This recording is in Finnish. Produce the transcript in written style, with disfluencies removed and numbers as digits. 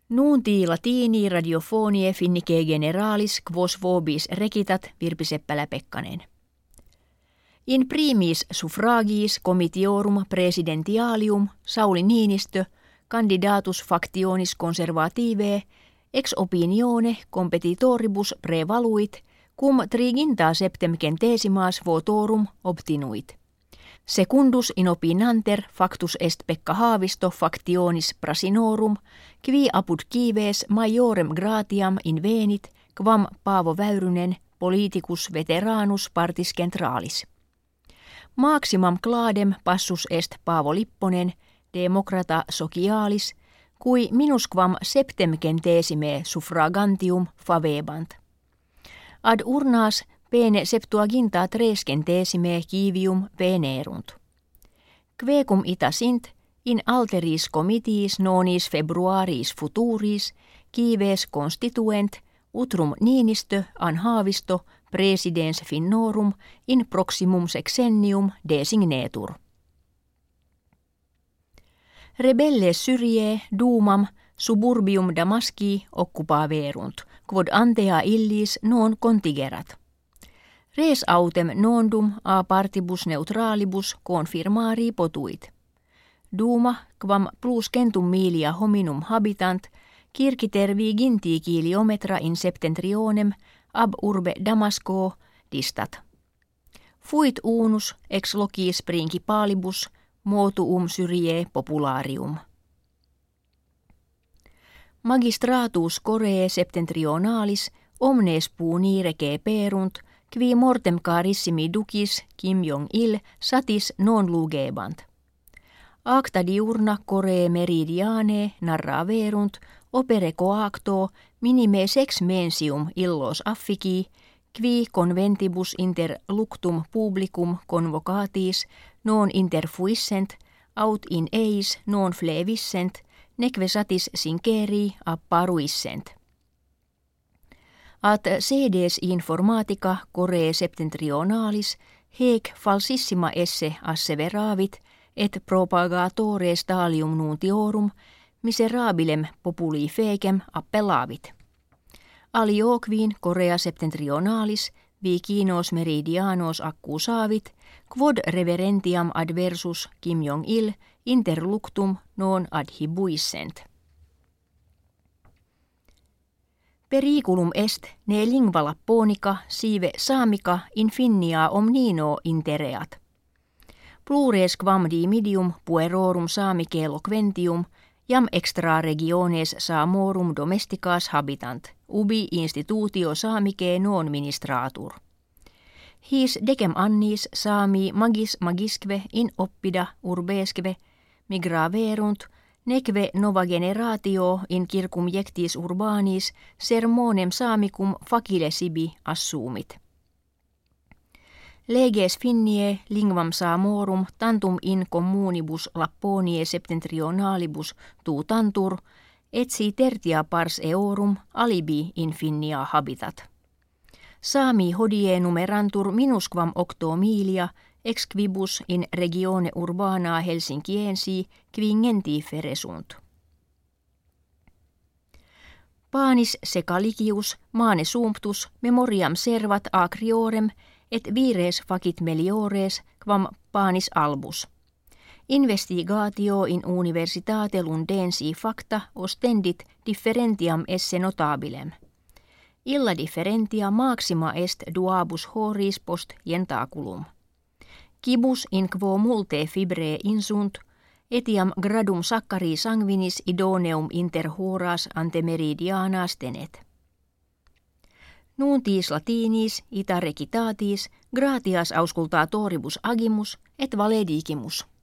Nunti latini radiofonie finnike generalis quos vobis recitat Virpi Seppälä-Pekkanen. In primis suffragiis comitiorum presidentialium Sauli Niinistö candidatus factionis conservativae ex opinione competitoribus prevaluit cum triginta septem centesimas votorum obtinuit. Secundus in opinanter factus est Pekka Haavisto factionis Prasinorum, qui apud kives majorem gratiam invenit, quam Paavo Väyrynen politicus veteranus partis centralis. Maximam cladem passus est Paavo Lipponen, democrata socialis, cui minusquam septem centesime suffragantium favebant. Ad urnas pene septuaginta tres centesime civium venerunt. Quecum ita sint in alteris comitiis nonis februaris futuris cives constituent utrum Niinistö an Haavisto presidens Finnorum in proximum sexennium designetur. Rebelles Syriae duumam suburbium Damasci occupaverunt, quod antea illis non contigerat. Res autem nondum a partibus neutralibus confirmari potuit. Duma, quam plus centum milia hominum habitant, circiter viginti kiliometra in septentrionem ab urbe Damasco distat. Fuit unus ex locis principalibus motuum Syriae popularium. Magistratus Coree septentrionalis omnes puni receperunt, qui mortem carissimi ducis Kim Jong-il satis non lugebant. Acta diurna Coree meridiane narraverunt opere coacto minime sex mensium illos affici, qui conventibus inter luctum publicum convocatis non interfuissent, aut in eis non flevissent, neque satis sinceri apparuissent. At sedes informatica Coree septentrionalis hec falsissima esse asseveravit et propagatore stalium nuntiorum miserabilem populi fecem appellavit. Alioquin Correa septentrionalis vicinos meridianos accusavit quod reverentiam adversus Kim Jong-il interluctum non adhibuissent. Periculum est ne lingua lapponica sive saamica in finnia omnino intereat. Plures quam dimidium puerorum saamicae loquentium jam extra regiones Saamorum domesticas habitant, ubi institutio saamicae non ministratur. His decem annis saami magis magisque in oppida urbesque migraverunt, neque nova generatio in circum iectis urbanis sermonem saamicum facile sibi assumit. Leges finnie lingvam Saamorum tantum in communibus Lapponie septentrionalibus tutantur, etsi tertia pars eorum alibi in finnia habitat. Saami hodie numerantur minusquam octo milia ex quibus in regione urbana Helsinkiensi quingentiferre sunt. Panis secalicius mane sumptus memoriam servat acriorem et vires facit meliores quam panis albus. Investigatio in universitate Lundensi facta ostendit differentiam esse notabilem. Illa differentia maxima est duabus horis post jentaculum. Quibus in quo multe fibre insunt, etiam gradum saccari sanguinis idoneum inter horas ante meridianas tenet. Nuntis latinis ita recitatis gratias auscultatoribus agimus et valedigimus.